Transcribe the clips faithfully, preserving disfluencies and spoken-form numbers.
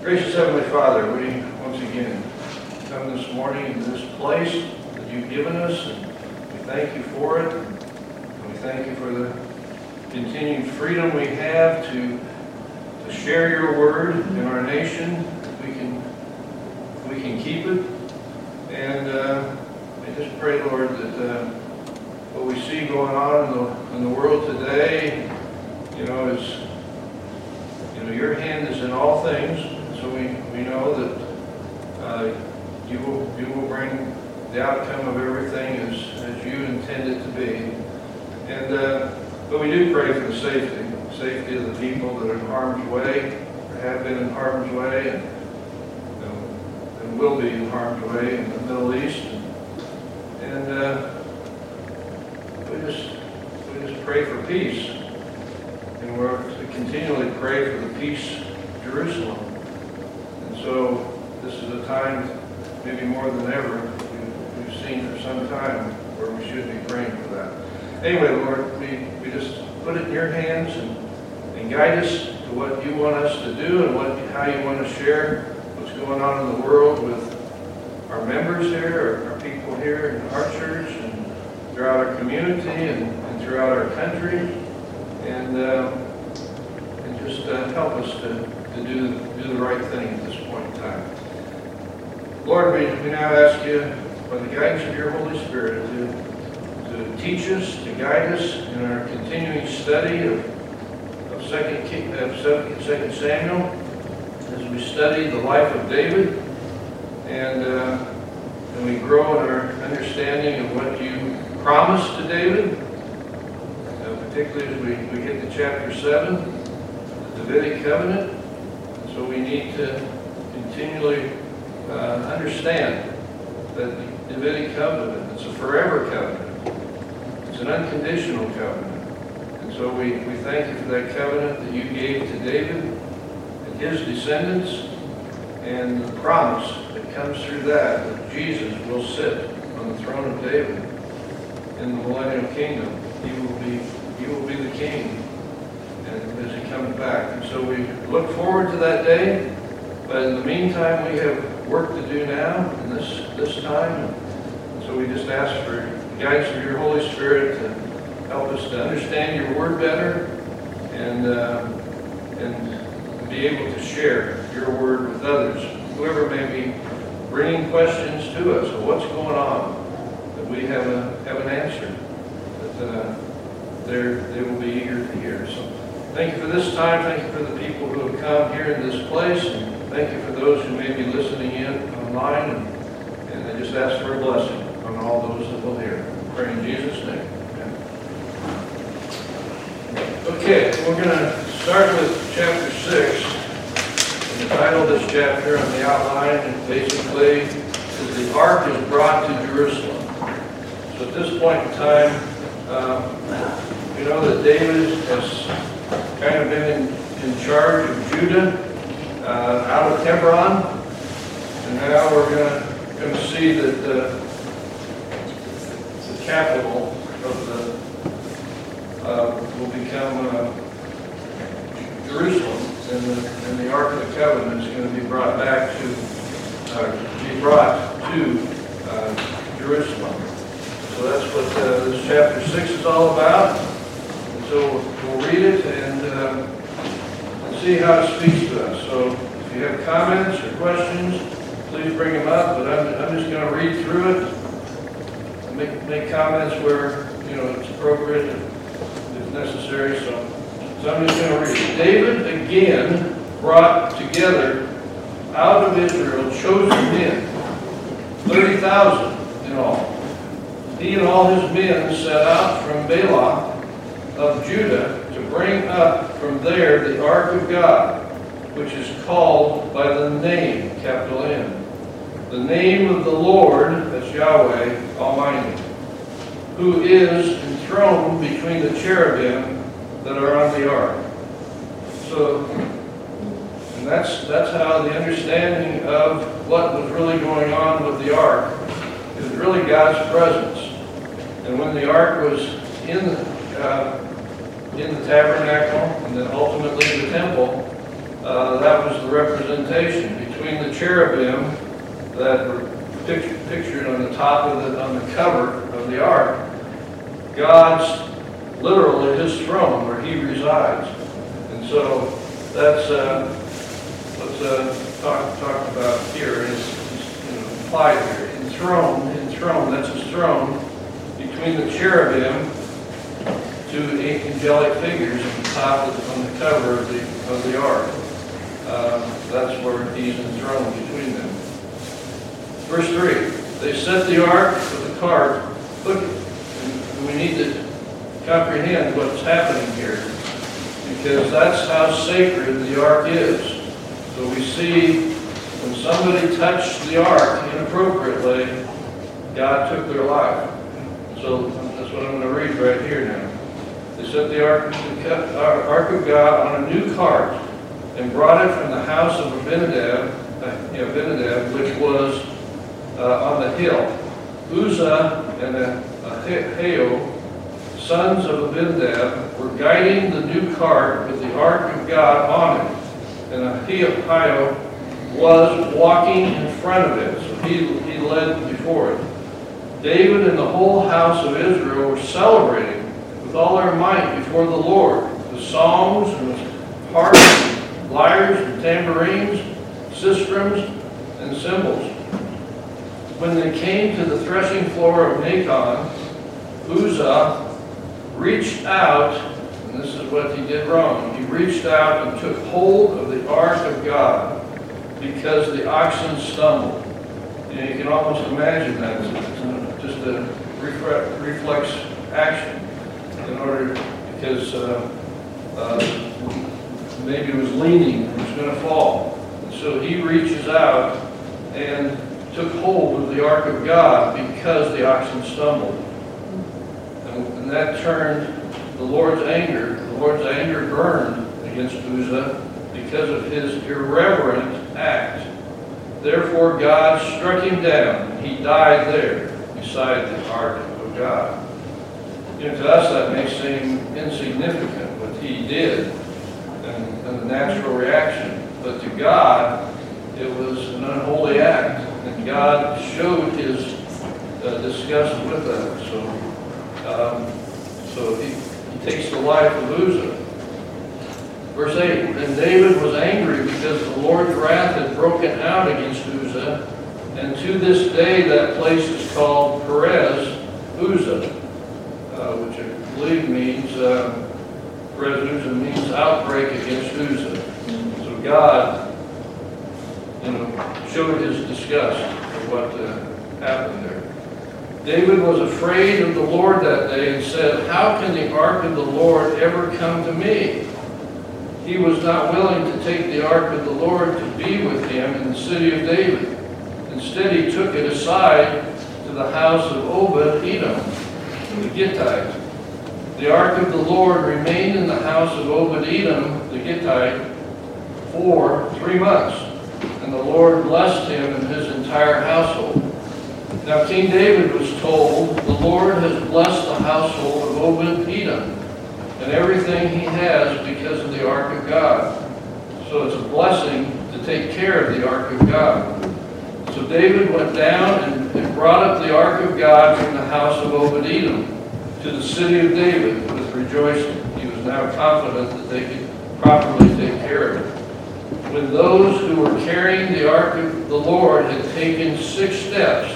Gracious Heavenly Father, we once again come this morning in this place that you've given us, and we thank you for it. And we thank you for the continued freedom we have to, to share your word in our nation. If we can, if we can keep it. And uh, I just pray, Lord, that uh, what we see going on in the, in the world today, you know, is, you know, your hand is in all things. So we, we know that uh, you will you will bring the outcome of everything as, as you intend it to be. And uh, but we do pray for the safety, safety of the people that are in harm's way, or have been in harm's way, and, you know, and will be in harm's way in the Middle East. And uh, we just we just pray for peace, and we're to continually pray for the peace of Jerusalem. So this is a time, maybe more than ever, we've, we've seen for some time where we should be praying for that. Anyway, Lord, we, we just put it in your hands and, and guide us to what you want us to do and what how you want to share what's going on in the world with our members here, our, our people here in our church, and throughout our community and, and throughout our country. And, uh, and just uh, help us to, to do, do the right thing at this point in time. Lord, we, we now ask you, by the guidance of your Holy Spirit, to, to teach us, to guide us in our continuing study of, of, second, King, of second Samuel, as we study the life of David, and, uh, and we grow in our understanding of what you promised to David, uh, particularly as we, we get to chapter seven, the Davidic covenant. So we need to continually uh, understand that the Davidic covenant, it's a forever covenant. It's an unconditional covenant. And so we, we thank you for that covenant that you gave to David and his descendants, and the promise that comes through that, that Jesus will sit on the throne of David in the millennial kingdom. He will be, he will be the king as he comes back. And so we look forward to that day, but in the meantime we have work to do now in this this time. And so we just ask for the guidance of your Holy Spirit to help us to understand your word better, and uh, and be able to share your word with others, whoever may be bringing questions to us of what's going on, that we have a have an answer that uh, they're they will be eager to hear. So thank you for this time. Thank you for the people who have come here in this place. And thank you for those who may be listening in online. And, and I just ask for a blessing on all those that will hear. I pray in Jesus' name. Amen. Okay, we're going to start with chapter six. And the title of this chapter on the outline basically is The Ark is Brought to Jerusalem. So at this point in time, um, you know that David has kind of been in, in charge of Judah uh, out of Hebron, and now we're going going to see that uh, the capital of the uh, will become uh, Jerusalem, and the, and the Ark of the Covenant is going to be brought back to uh, be brought to uh, Jerusalem. So that's what uh, this chapter six is all about. And so we'll read it and uh, see how it speaks to us. So if you have comments or questions, please bring them up. But I'm, I'm just going to read through it and make, make comments where, you know, it's appropriate if, if necessary. So, so I'm just going to read it. David again brought together out of Israel chosen men, thirty thousand in all. He and all his men set out from Baalah of Judah to bring up from there the Ark of God, which is called by the name, capital N, the name of the Lord, that's Yahweh Almighty, who is enthroned between the cherubim that are on the ark. So, and that's that's how the understanding of what was really going on with the ark is really God's presence. And when the ark was in uh, in the tabernacle and then ultimately the temple, uh, that was the representation between the cherubim that were pictured, pictured on the top of the, on the cover of the ark. God's, literally his throne where he resides. And so that's uh, what's uh, talked talk about here is, is you know, implied here. Enthroned, enthroned, that's his throne, between the cherubim, two angelic figures on the top of the, on the cover of the, of the ark. Uh, that's where he's enthroned between them. Verse three, they set the ark with the cart. Look, we need to comprehend what's happening here, because that's how sacred the ark is. So we see when somebody touched the ark inappropriately, God took their life. So that's what I'm going to read right here now. They set the ark, the ark of God on a new cart and brought it from the house of Abinadab, uh, yeah, Abinadab, which was uh, on the hill. Uzzah and Ahio, sons of Abinadab, were guiding the new cart with the ark of God on it, and Ahio was walking in front of it, so he, he led before it. David and the whole house of Israel were celebrating with all their might before the Lord, with songs and with harps, and lyres and tambourines, sistrums and cymbals. When they came to the threshing floor of Nacon, Uzzah reached out, and this is what he did wrong. He reached out and took hold of the ark of God because the oxen stumbled. You know, you can almost imagine that. It's just a reflex action in order, because uh, uh, maybe it was leaning and it was going to fall. And so he reaches out and took hold of the ark of God because the oxen stumbled. And, and that turned the Lord's anger. The Lord's anger burned against Uzzah because of his irreverent act. Therefore God struck him down. He died there beside the ark of God. You know, to us that may seem insignificant what he did and, and the natural reaction. But to God, it was an unholy act. And God showed his uh, disgust with that. So, um, so he, he takes the life of Uzzah. Verse eight, and David was angry because the Lord's wrath had broken out against Uzzah, and to this day that place is called Perez Uzzah, uh, which I believe means, uh, Perez Uzzah means outbreak against Uzzah. So God, you know, showed his disgust at what uh, happened there. David was afraid of the Lord that day and said, how can the ark of the Lord ever come to me? He was not willing to take the ark of the Lord to be with him in the city of David. Instead, he took it aside to the house of Obed-Edom, the Gittite. The ark of the Lord remained in the house of Obed-Edom, the Gittite, for three months, and the Lord blessed him and his entire household. Now King David was told, the Lord has blessed the household of Obed-Edom and everything he has because of the ark of God. So it's a blessing to take care of the ark of God. So David went down and, and brought up the ark of God from the house of Obed-Edom to the city of David with rejoicing. He was now confident that they could properly take care of it. When those who were carrying the ark of the Lord had taken six steps,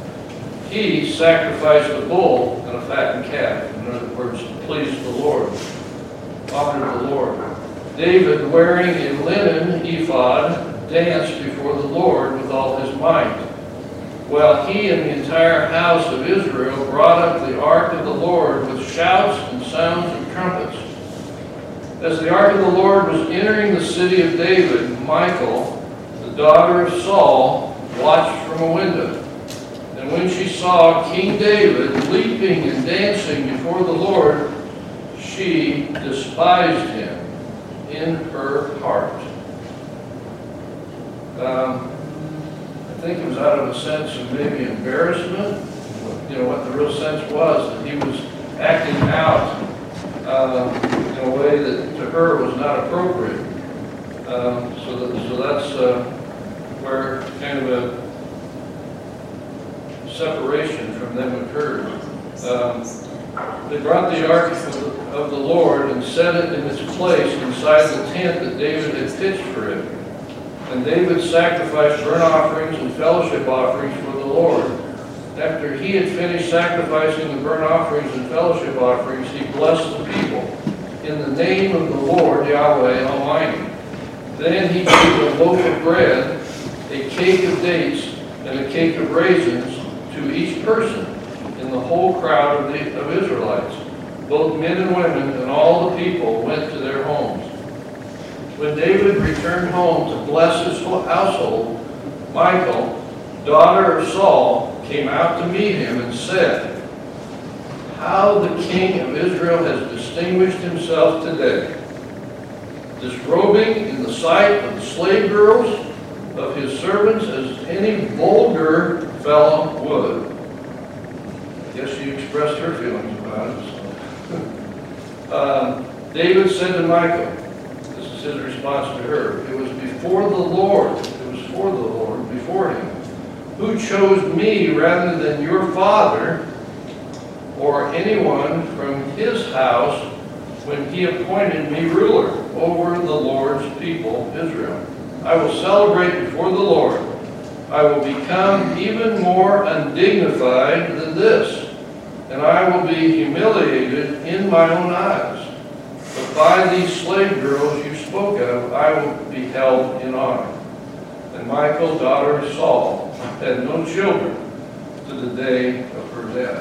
he sacrificed a bull and a fattened calf. In other words, pleased the Lord, honored the Lord. David, wearing a linen ephod, danced before the Lord with all his might, while he and the entire house of Israel brought up the ark of the Lord with shouts and sounds of trumpets. As the ark of the Lord was entering the city of David, Michal, the daughter of Saul, watched from a window. And when she saw King David leaping and dancing before the Lord, she despised him in her heart. Um, I think it was out of a sense of maybe embarrassment. You know, what the real sense was, that he was acting out uh, in a way that to her was not appropriate. Um, so, that, so that's uh, where kind of a separation from them occurred. Um, they brought the ark of the, of the Lord and set it in its place inside the tent that David had pitched for it. And David sacrificed burnt offerings and fellowship offerings for the Lord. After he had finished sacrificing the burnt offerings and fellowship offerings, he blessed the people in the name of the Lord Yahweh Almighty. Then he gave a loaf of bread, a cake of dates, and a cake of raisins to each person in the whole crowd of, the, of Israelites. Both men and women and all the people went to their homes. When David returned home to bless his household, Michal, daughter of Saul, came out to meet him and said, "How the king of Israel has distinguished himself today, disrobing in the sight of the slave girls of his servants as any vulgar fellow would." I guess she expressed her feelings about it. So. um, David said to Michal, this is his response to her, "It was before the Lord, it was for the Lord, before him, who chose me rather than your father or anyone from his house when he appointed me ruler over the Lord's people, Israel. I will celebrate before the Lord. I will become even more undignified than this, and I will be humiliated in my own eyes. But by these slave girls you spoke of, I will be held in honor." And Michal, daughter of Saul, had no children to the day of her death.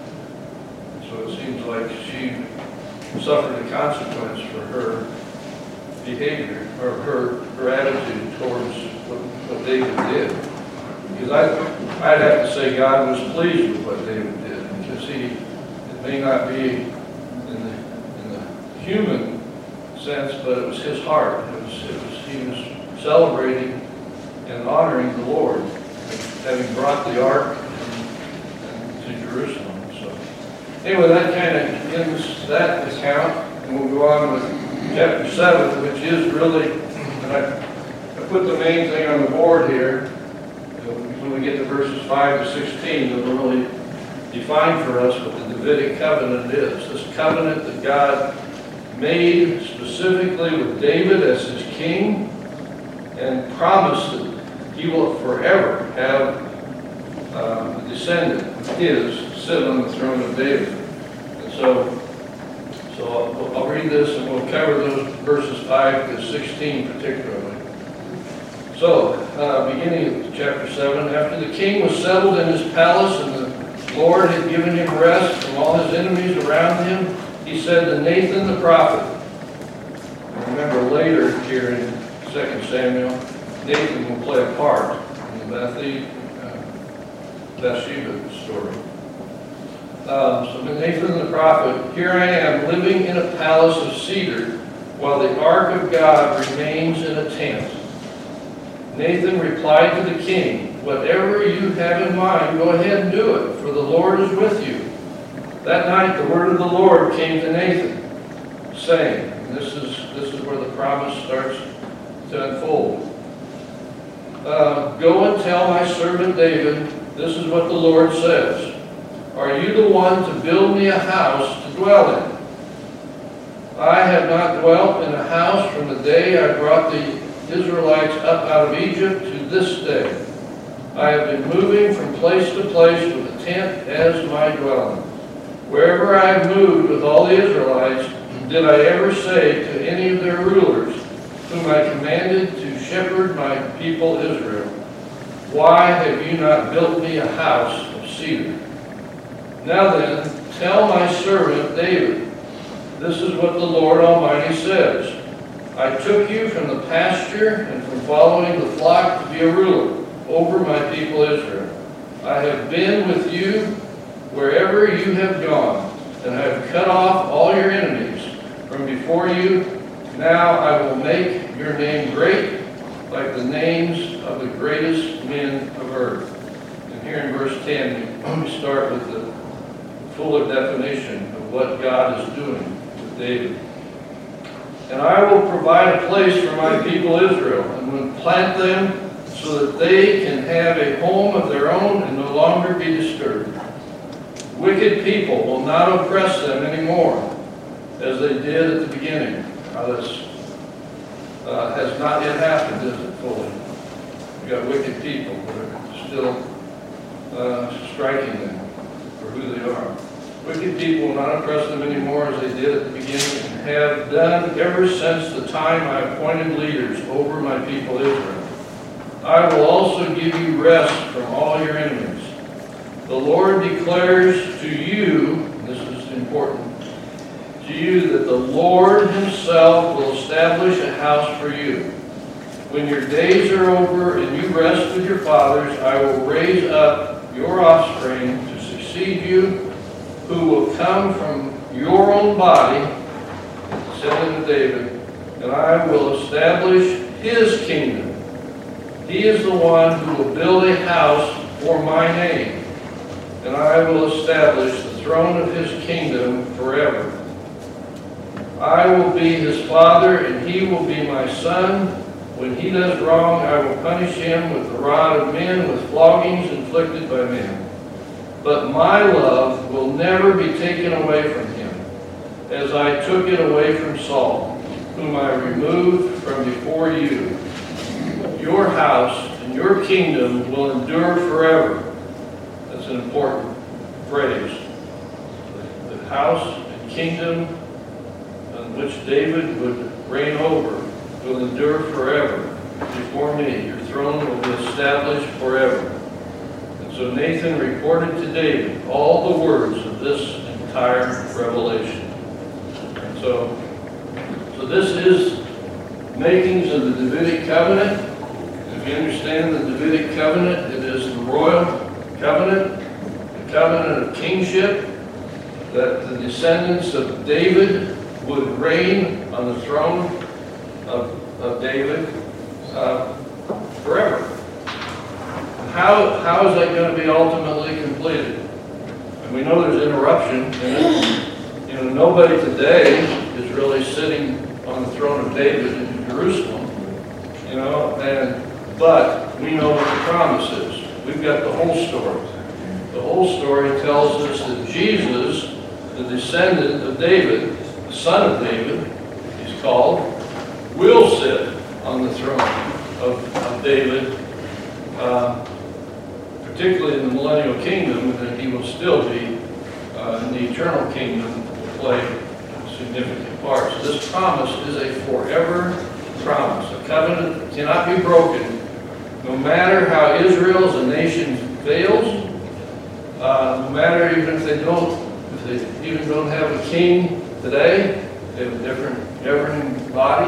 So it seems like she suffered a consequence for her behavior, or her, her attitude towards what, what David did. Because I, I'd have to say God was pleased with what David did, because he, it may not be in the, in the human sense, but it was his heart. It was, it was, he was celebrating and honoring the Lord, having brought the ark to Jerusalem. So anyway, that kind of ends that account, and we'll go on with chapter seven, which is really, and I, I put the main thing on the board here. When we get to verses five to sixteen, it'll really define for us what the Davidic covenant is. This covenant that God made specifically with David as his king, and promised that he will forever have um, a descendant of his sit on the throne of David. And so, so I'll, I'll read this and we'll cover those verses five to sixteen particularly. So, uh, beginning of chapter seven, after the king was settled in his palace and the Lord had given him rest from all his enemies around him, he said to Nathan the prophet, and remember later here in Second Samuel, Nathan will play a part in the Bathsheba, uh, Bathsheba story. Um, so Nathan the prophet, "Here I am living in a palace of cedar while the ark of God remains in a tent." Nathan replied to the king, "Whatever you have in mind, go ahead and do it, for the Lord is with you." That night the word of the Lord came to Nathan, saying, and this is, this is where the promise starts to unfold. Uh, "Go and tell my servant David, this is what the Lord says. Are you the one to build me a house to dwell in? I have not dwelt in a house from the day I brought the Israelites up out of Egypt to this day. I have been moving from place to place with a tent as my dwelling. Wherever I have moved with all the Israelites, did I ever say to any of their rulers, whom I commanded to shepherd my people Israel, why have you not built me a house of cedar? Now then, tell my servant David, this is what the Lord Almighty says. I took you from the pasture and from following the flock to be a ruler over my people Israel. I have been with you wherever you have gone, and I have cut off all your enemies from before you. Now I will make your name great, like the names of the greatest men of earth." And here in verse ten, we start with the fuller definition of what God is doing with David. And I will provide a place for my people Israel, and will plant them so that they can have a home of their own and no longer be disturbed. Wicked people will not oppress them anymore, as they did at the beginning. Now this uh, has not yet happened, is it, fully? We've got wicked people that are still uh, striking them for who they are. Wicked people will not oppress them anymore as they did at the beginning, and have done ever since the time I appointed leaders over my people Israel. I will also give you rest from all your enemies. The Lord declares to you, this is important, to you that the Lord himself will establish a house for you. When your days are over and you rest with your fathers, I will raise up your offspring to succeed you, who will come from your own body, said to David, and I will establish his kingdom. He is the one who will build a house for my name, and I will establish the throne of his kingdom forever. I will be his father, and he will be my son. When he does wrong, I will punish him with the rod of men, with floggings inflicted by men. But my love will never be taken away from him, as I took it away from Saul, whom I removed from before you. Your house and your kingdom will endure forever. That's an important phrase. The house and kingdom on which David would reign over will endure forever before me. Your throne will be established forever. And so Nathan reported to David all the words of this entire revelation. And so, so this is makings of the Davidic covenant. If you understand the Davidic covenant, it is the royal covenant, the covenant of kingship, that the descendants of David would reign on the throne of, of David uh, forever. And how, how is that going to be ultimately completed? And we know there's interruption in it. You know, nobody today is really sitting on the throne of David in Jerusalem, you know, and but we know what the promise is. We've got the whole story. The whole story tells us that Jesus, the descendant of David, the son of David, he's called, will sit on the throne of, of David, uh, particularly in the millennial kingdom, and that he will still be uh, in the eternal kingdom, will play a significant part. So this promise is a forever promise. A covenant that cannot be broken, no matter how Israel as a nation fails, uh, no matter even if they don't, if they even don't have a king today, they have a different governing body,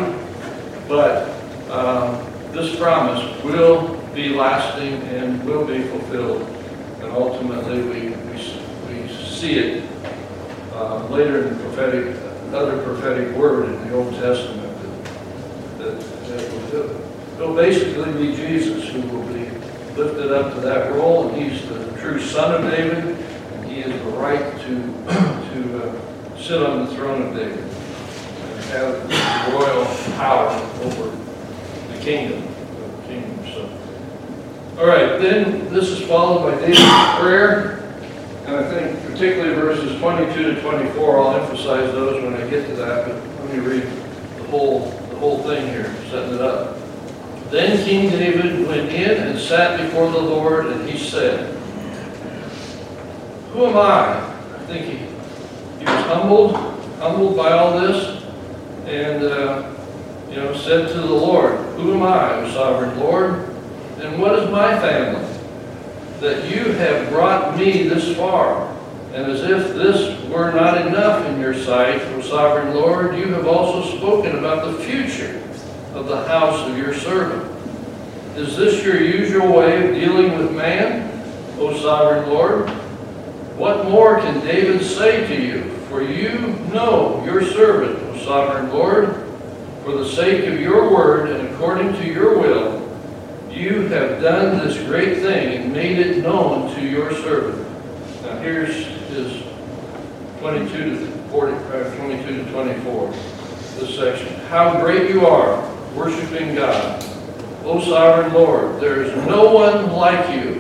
but um, this promise will be lasting and will be fulfilled, and ultimately we we, we see it uh, later in the prophetic, another prophetic word in the Old Testament that, that, that will do it. It'll basically be Jesus who will be lifted up to that role, and he's the true son of David, and he has the right to to uh, sit on the throne of David and have royal power over the kingdom. The kingdom. So, all right. Then this is followed by David's prayer, and I think particularly verses twenty-two to twenty-four. I'll emphasize those when I get to that, but let me read the whole the whole thing here, setting it up. Then King David went in and sat before the Lord, and he said, "Who am I?" I think he, he was humbled, humbled by all this, and uh, you know, said to the Lord, "Who am I, O sovereign Lord? And what is my family, that you have brought me this far? And as if this were not enough in your sight, O sovereign Lord, you have also spoken about the future of the house of your servant. Is this your usual way of dealing with man, O sovereign Lord? What more can David say to you? For you know your servant, O sovereign Lord. For the sake of your word and according to your will, you have done this great thing and made it known to your servant." Now here's his twenty-two to forty, twenty-two to twenty-four. this section. How great you are, worshiping God. O sovereign Lord, there is no one like you.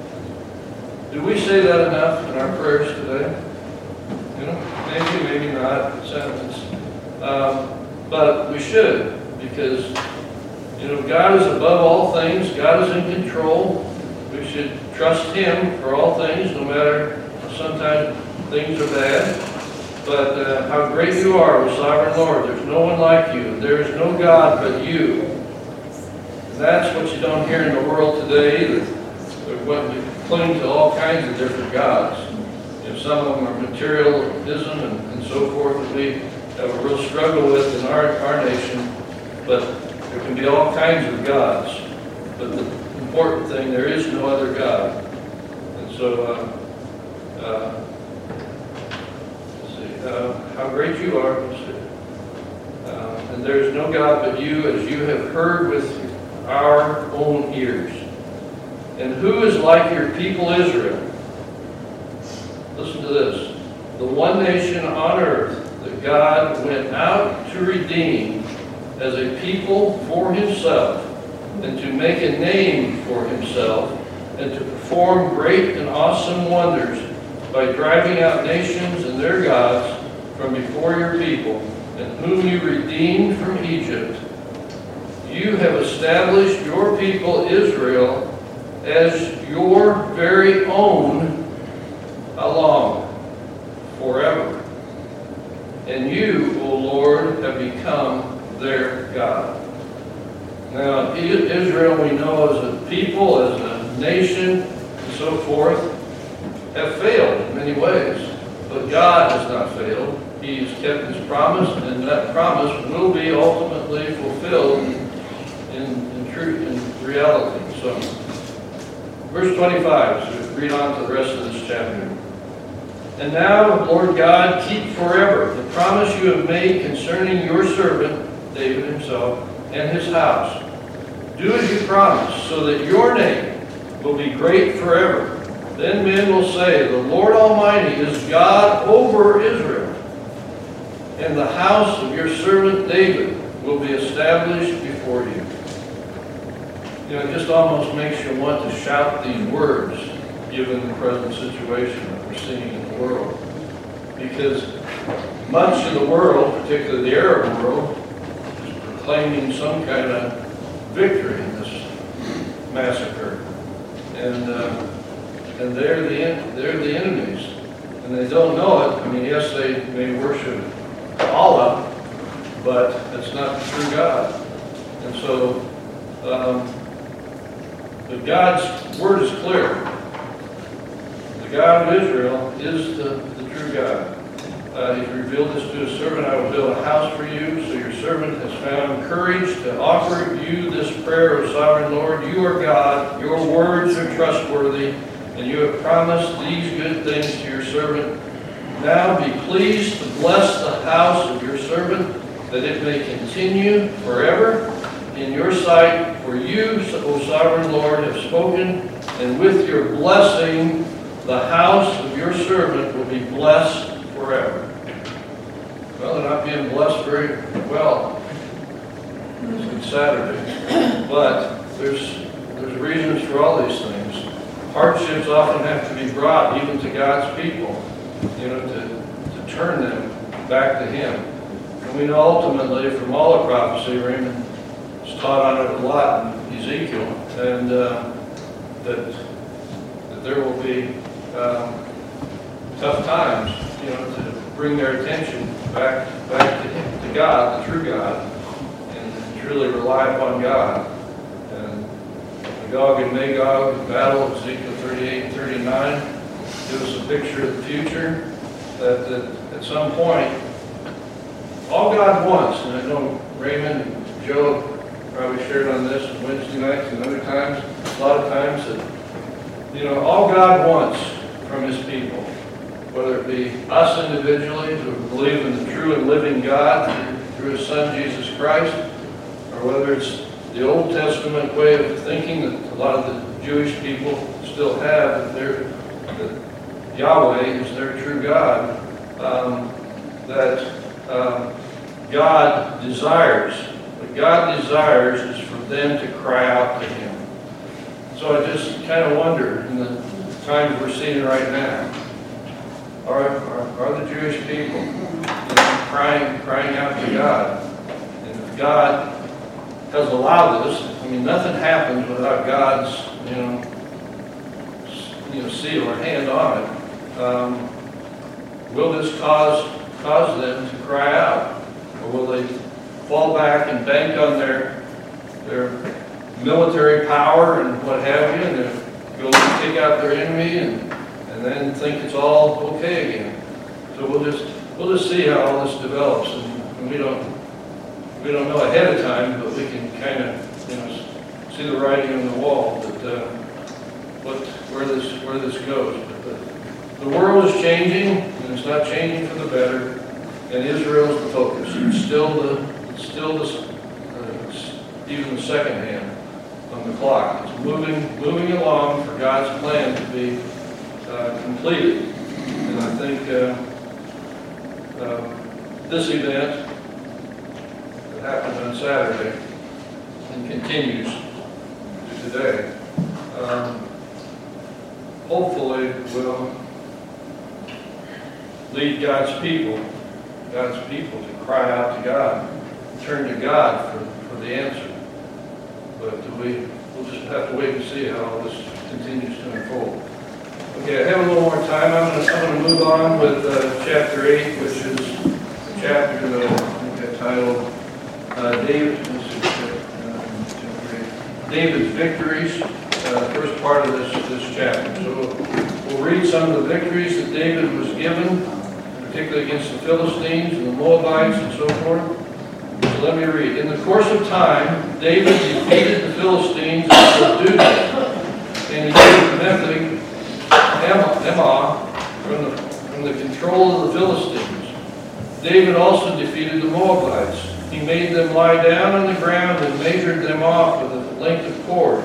Do we say that enough in our prayers today? You know, maybe, maybe not, sentence. Um, but we should, because, you know, God is above all things. God is in control. We should trust Him for all things, no matter sometimes things are bad. But uh, how great you are, O sovereign Lord. There's no one like you. There is no God but you. And that's what you don't hear in the world today. That we cling to all kinds of different gods. You know, some of them are materialism and, and so forth that we have a real struggle with in our, our nation. But there can be all kinds of gods. But the important thing, there is no other God. And so, uh, uh, let's see, uh, how great you are. Let's see. Uh, and there is no God but you, as you have heard with our own ears. And who is like your people Israel? Listen to this. The one nation on earth that God went out to redeem as a people for Himself, and to make a name for Himself, and to perform great and awesome wonders by driving out nations and their gods from before your people, and whom you redeemed from Egypt. You have established your people Israel as your very own. How long? Forever. And you, O Lord, have become their God. Now, Israel, we know as a people, as a nation, and so forth, have failed in many ways. But God has not failed. He has kept His promise, and that promise will be ultimately fulfilled in, in truth, in reality. So, verse twenty-five, so read on to the rest of this chapter. And now, Lord God, keep forever the promise you have made concerning your servant, David himself, and his house. Do as you promised, so that your name will be great forever. Then men will say, the Lord Almighty is God over Israel, and the house of your servant David will be established before you. You know, it just almost makes you want to shout these words, given the present situation that we're seeing in the world. Because much of the world, particularly the Arab world, is proclaiming some kind of victory in this massacre. And uh, and they're the, they're the enemies. And they don't know it. I mean, yes, they may worship Allah, but it's not the true God. And so, um, but God's word is clear. The God of Israel is the, the true God. Uh, he's revealed this to his servant. I will build a house for you. So your servant has found courage to offer you this prayer, O sovereign Lord. You are God. Your words are trustworthy. And you have promised these good things to your servant. Now be pleased to bless the house of your servant, that it may continue forever in your sight. For you, O sovereign Lord, have spoken, and with your blessing, the house of your servant will be blessed forever. Well, they're not being blessed very well. It's Saturday. But there's, there's reasons for all these things. Hardships often have to be brought even to God's people, you know, to, to turn them back to Him. And we know ultimately from all the prophecy, Raymond has taught on it a lot in Ezekiel, and uh, that, that there will be um, tough times, you know, to bring their attention back, back to, Him, to God, the true God, and truly rely upon God. Gog and Magog battle, Ezekiel thirty-eight and thirty-nine, give us a picture of the future, that, that at some point, all God wants, and I know Raymond and Joe probably shared on this on Wednesday nights and other times, a lot of times, that, you know, all God wants from His people, whether it be us individually who believe in the true and living God through, through His Son, Jesus Christ, or whether it's the Old Testament way of thinking that a lot of the Jewish people still have, that, they're, that Yahweh is their true God, um, that um, God desires. What God desires is for them to cry out to Him. So I just kind of wonder, in the times we're seeing right now, are, are, are the Jewish people, you know, crying, crying out to God? And if God has allowed this, I mean, nothing happens without God's, you know, you know, seal or hand on it. Um, will this cause cause them to cry out, or will they fall back and bank on their their military power and what have you, and they'll go take out their enemy and and then think it's all okay again? So we'll just we'll just see how all this develops, and, and we don't we don't know ahead of time, but we can kind of, you know, see the writing on the wall that uh, what where this where this goes. But the, the world is changing, and it's not changing for the better. And Israel's the focus. It's still the it's still the uh, it's even the second hand on the clock. It's moving moving along for God's plan to be uh, completed. And I think uh, uh, this event that happened on Saturday and continues to today, um, hopefully will lead God's people, God's people to cry out to God, turn to God for, for the answer. But we, we'll just have to wait and see how all this continues to unfold. Okay, I have a little more time. I'm going to, I'm going to move on with uh, chapter eight, which is a chapter that I think I titled uh, David, uh, David's Victories, uh, first part of this, this chapter. So we'll, we'll read some of the victories that David was given, particularly against the Philistines and the Moabites and so forth. So let me read. In the course of time, David defeated the Philistines and subdued them, and he gave Mephibosheth Emma from the, from the control of the Philistines. David also defeated the Moabites. He made them lie down on the ground and measured them off with a length of cord.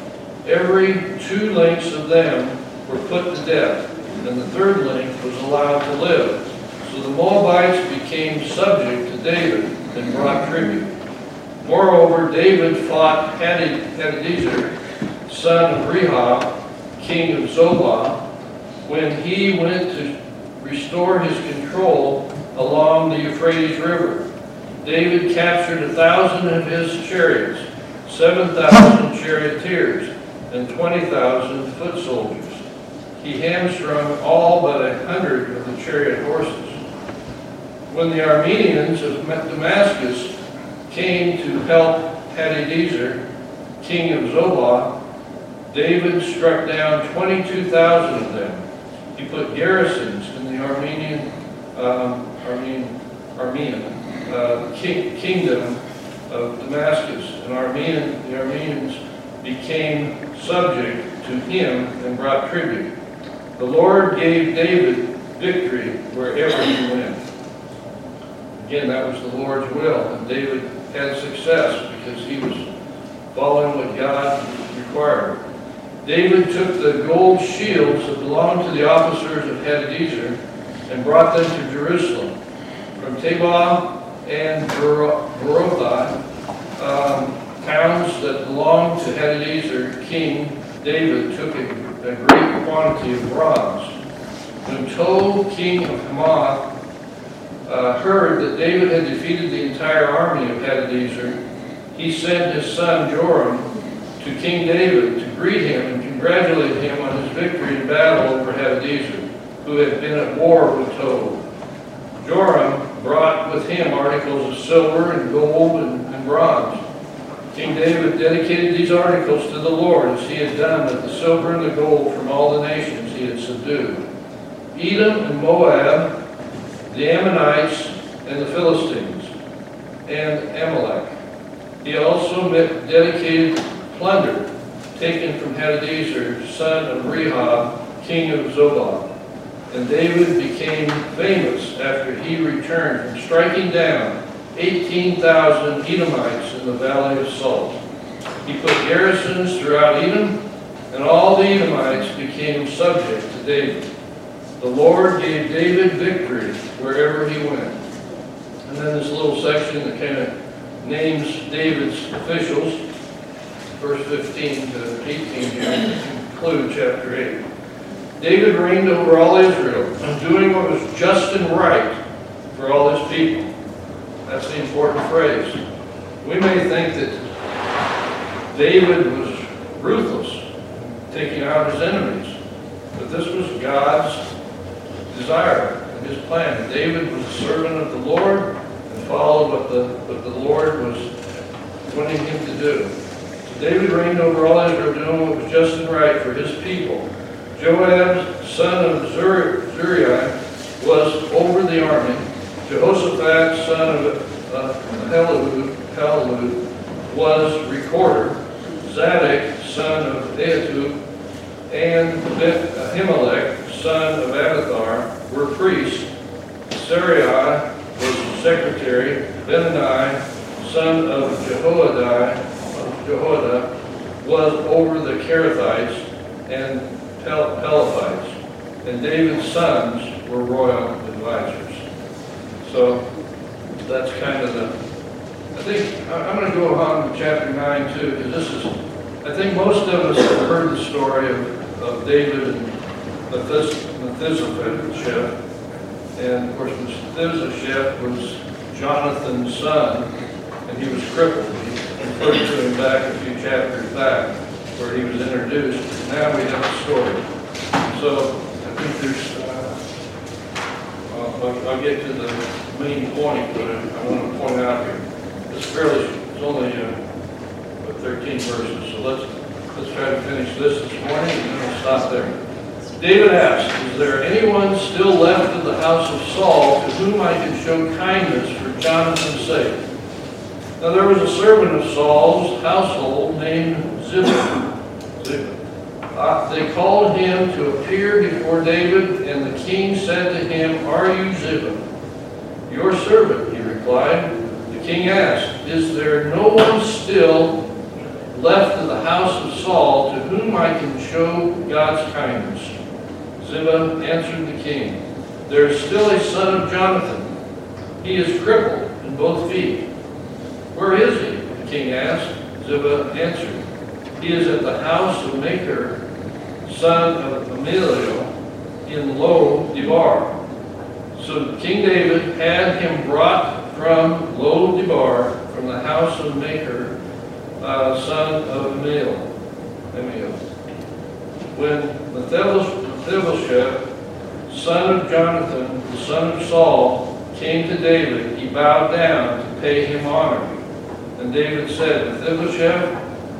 Every two lengths of them were put to death, and the third length was allowed to live. So the Moabites became subject to David and brought tribute. Moreover, David fought Hadadezer, son of Rehob, king of Zobah, when he went to restore his control along the Euphrates River. David captured a thousand of his chariots, seven thousand charioteers, and twenty thousand foot soldiers. He hamstrung all but a hundred of the chariot horses. When the Arameans of Damascus came to help Hadadezer, king of Zobah, David struck down twenty-two thousand of them. He put garrisons in the Armenian, um, Armenian, Armenian uh, king, kingdom of Damascus, and Armenian, the Armenians became subject to him and brought tribute. The Lord gave David victory wherever he went. Again, that was the Lord's will, and David had success because he was following what God required. David took the gold shields that belonged to the officers of Hadadezer and brought them to Jerusalem. From Tabah and Berothah, um, towns that belonged to Hadadezer, King David took a, a great quantity of bronze. When Tou, king of Hamath, uh, heard that David had defeated the entire army of Hadadezer, he sent his son Joram to King David to greet him and congratulate him on his victory in battle over Hadadezer, who had been at war with Tou. Joram brought with him articles of silver and gold and, and bronze. King David dedicated these articles to the Lord, as he had done with the silver and the gold from all the nations he had subdued: Edom and Moab, the Ammonites and the Philistines, and Amalek. He also dedicated plunder taken from Hadadezer, son of Rehob, king of Zobah. And David became famous after he returned from striking down eighteen thousand Edomites in the Valley of Salt. He put garrisons throughout Edom, and all the Edomites became subject to David. The Lord gave David victory wherever he went. And then this little section that kind of names David's officials, verse fifteen to eighteen here, include chapter eight. David reigned over all Israel, doing what was just and right for all his people. That's the important phrase. We may think that David was ruthless, taking out his enemies, but this was God's desire and his plan. David was a servant of the Lord and followed what the, what the Lord was wanting him to do. So David reigned over all Israel, doing what was just and right for his people. Joab, son of Zeruiah, was over the army. Jehoshaphat, son of uh, Helud, Helud, was recorder. Zadok, son of Ahitub, and Ahimelech, son of Abiathar, were priests. Sarai was secretary. Benani, son of Jehoiada, of Jehoiada, was over the Kerethites and Pel Pelethites. And David's sons were royal advisors. So that's kind of the, I think, I'm going to go on to chapter nine too, because this is, I think most of us have heard the story of, of David and Mephibosheth. And of course, Mephibosheth was Jonathan's son, and he was crippled. He referred to him back a few chapters back, where he was introduced. Now we have a story. So I think there's, uh, I'll, I'll get to the main point that I, I want to point out here. It's fairly, it's only uh, what, thirteen verses, so let's let's try to finish this this morning, and then we'll stop there. David asked, "Is there anyone still left in the house of Saul to whom I can show kindness for Jonathan's sake?" Now there was a servant of Saul's household named Ziba. Ziba. Uh, they called him to appear before David, and the king said to him, "Are you Ziba?" "Your servant," he replied. The king asked, "Is there no one still left in the house of Saul to whom I can show God's kindness?" Ziba answered the king, "There is still a son of Jonathan. He is crippled in both feet." "Where is he?" the king asked. Ziba answered, "He is at the house of Machir, son of Ameliel, in Lo Debar." So King David had him brought from Lo Debar, from the house of Machir, uh, son of Ameliel. When Mephibosheth, son of Jonathan, the son of Saul, came to David, he bowed down to pay him honor. And David said, "Mephibosheth?"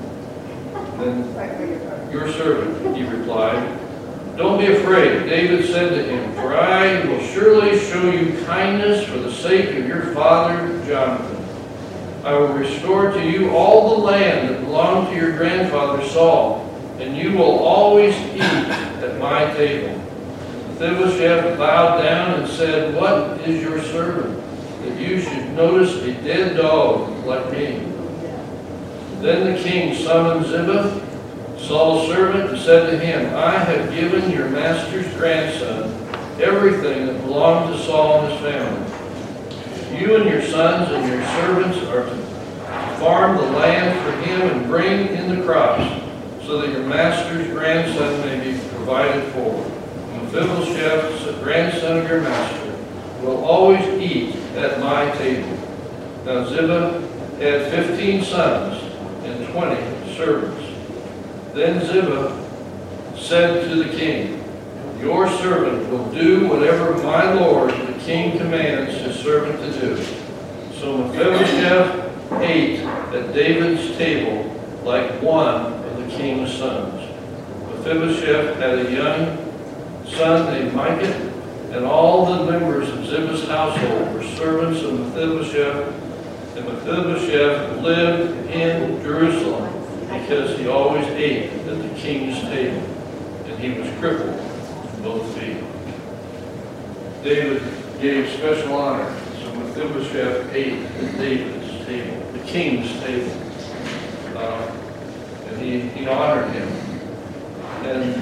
"Then your servant," he replied. "Don't be afraid," David said to him, "for I will surely show you kindness for the sake of your father Jonathan. I will restore to you all the land that belonged to your grandfather Saul, and you will always eat at my table." Mephibosheth bowed down and said, "What is your servant, that you should notice a dead dog like me?" Then the king summoned Ziba, Saul's servant, and said to him, "I have given your master's grandson everything that belonged to Saul and his family. You and your sons and your servants are to farm the land for him and bring in the crops, so that your master's grandson may be provided for. Mephibosheth, the grandson of your master, will always eat at my table." Now Ziba had fifteen sons and twenty servants. Then Ziba said to the king, "Your servant will do whatever my lord the king commands his servant to do." So Mephibosheth ate at David's table like one of the king's sons. Mephibosheth had a young son named Micah, and all the members of Ziba's household were servants of Mephibosheth. And Mephibosheth lived in Jerusalem because he always ate at the king's table, and he was crippled in both feet. David gave special honor, so Mephibosheth ate at David's table, the king's table, uh, and he, he honored him. And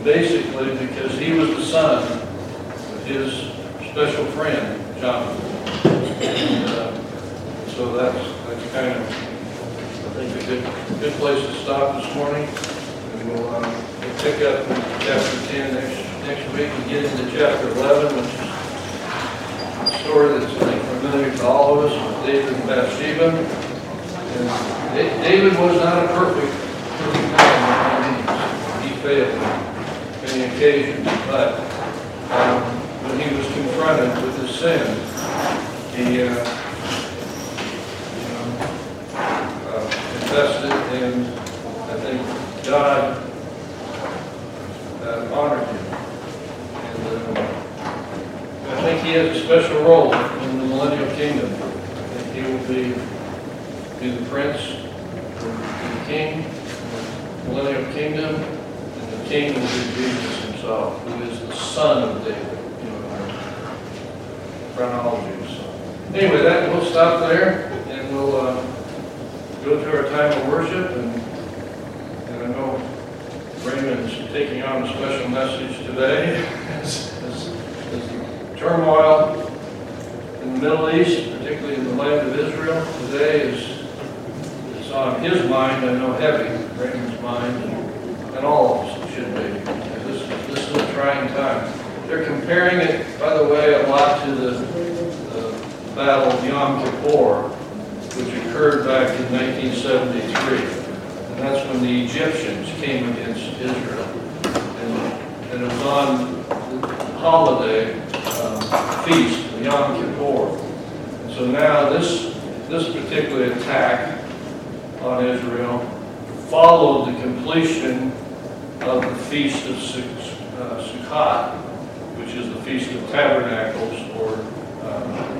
basically because he was the son of his special friend, Jonathan. so that's, that's kind of, I think, a good, good place to stop this morning. And we'll, um, we'll pick up in chapter ten next, next week and get into chapter eleven, which is a story that's, I think, familiar to all of us, with David and Bathsheba. And Da- David was not a perfect, perfect man by any means. He failed on many occasions, but um, when he was confronted with his sin, he uh, you know, uh, confessed it, and I think God uh, honored him. And uh, I think he has a special role in the millennial kingdom. I think he will be, be the prince, the king, the millennial kingdom, and the king will be Jesus himself, who is the son of David, you know, in our chronology. So anyway, that we'll stop there, and we'll uh, go to our time of worship. And, and I know Raymond is taking on a special message today. as, as, as the turmoil in the Middle East, particularly in the land of Israel, today is, is on his mind, I know, heavy, Raymond's mind, and, and all of us it should be. This, this is a trying time. They're comparing it, by the way, a lot to the, the Battle of Yom Kippur, which occurred back in nineteen seventy-three. And that's when the Egyptians came against Israel. And, and it was on the holiday um, feast, the Yom Kippur. And so now this, this particular attack on Israel followed the completion of the Feast of uh, Sukkot, which is the Feast of Tabernacles, or um,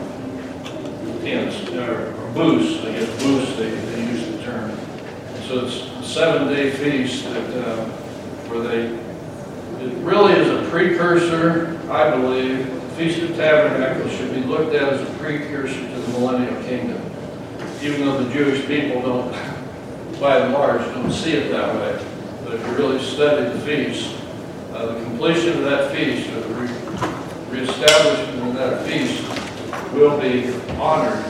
tents, or, or booths, I guess booths they, they use the term. And so it's a seven-day feast that uh, where they, it really is a precursor, I believe. The Feast of Tabernacles should be looked at as a precursor to the millennial kingdom, even though the Jewish people don't, by and large, don't see it that way. But if you really study the feast, uh, the completion of that feast, or the re reestablishment of that feast, will be honored,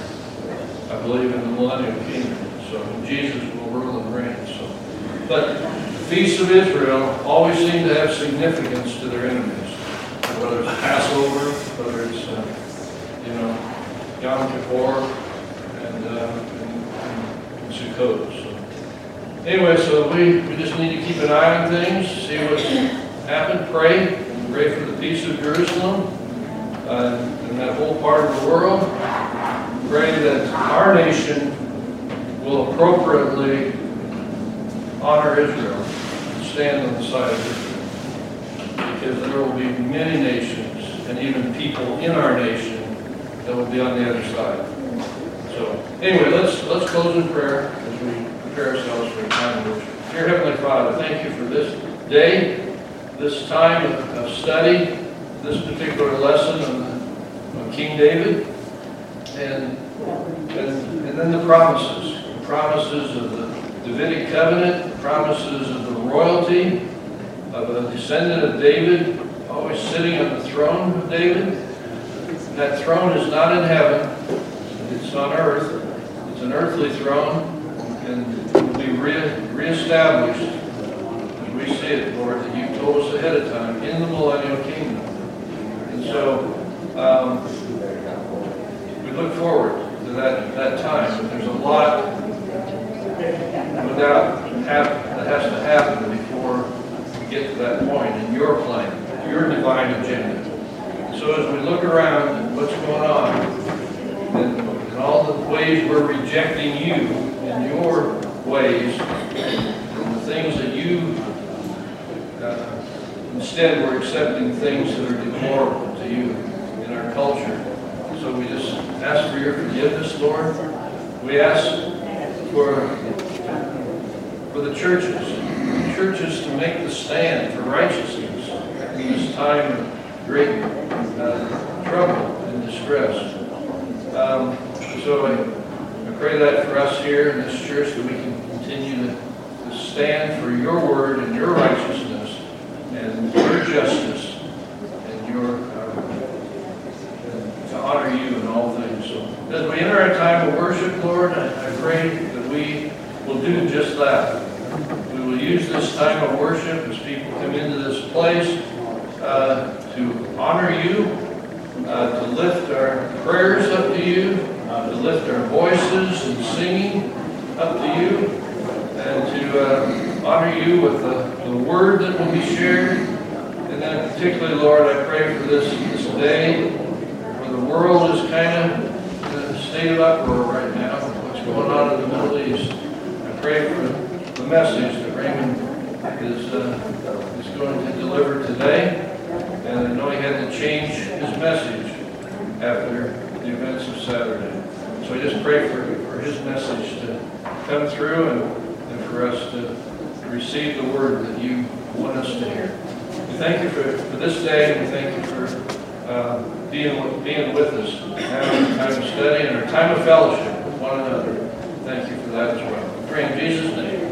I believe, in the millennial kingdom. So Jesus will rule and reign. So, but the feasts of Israel always seem to have significance to their enemies, whether it's Passover, whether it's uh, you know Yom Kippur, and, uh, and, and Sukkot. So anyway, so we we just need to keep an eye on things, see what's happened, pray, pray for the peace of Jerusalem. Uh, in that whole part of the world, pray that our nation will appropriately honor Israel and stand on the side of Israel. Because there will be many nations and even people in our nation that will be on the other side. So anyway, let's let's close in prayer as we prepare ourselves for a time of worship. Dear Heavenly Father, thank you for this day, this time of, of study, this particular lesson on, on King David, and, and and then the promises, the promises of the Davidic covenant, the promises of the royalty of a descendant of David, always sitting on the throne of David. That throne is not in heaven; it's on earth. It's an earthly throne, and will be re reestablished as we see it, Lord, that you told us ahead of time in the millennial kingdom. And so um, we look forward to that, that time, but there's a lot without that has to happen before we get to that point in your plan, your divine agenda. So as we look around at what's going on, and, and all the ways we're rejecting you and your ways, and the things that you, uh, instead we're accepting things that are deplorable to you in our culture. So we just ask for your forgiveness, Lord. We ask for, for the churches, the churches to make the stand for righteousness in this time of great uh, trouble and distress. Um, so I, I pray that for us here in this church, that we can continue to, to stand for your word and your righteousness and your justice and your uh, and to honor you in all things. So as we enter our time of worship, Lord, I I pray that we will do just that. We will use this time of worship as people come into this place uh, to honor you, uh, to lift our prayers up to you, uh, to lift our voices in singing up to you, and to uh, honor you with the, the word that will be shared. And then particularly, Lord, I pray for this, this day where the world is kind of in a state of uproar right now, what's going on in the Middle East. I pray for the message that Raymond is, uh, is going to deliver today. And I know he had to change his message after the events of Saturday. So I just pray for, for his message to come through and, and for us to receive the word that you want us to hear. We thank you for, for this day, and we thank you for uh, being, being with us, having a time of study and our time of fellowship with one another. Thank you for that as well. We pray in Jesus' name.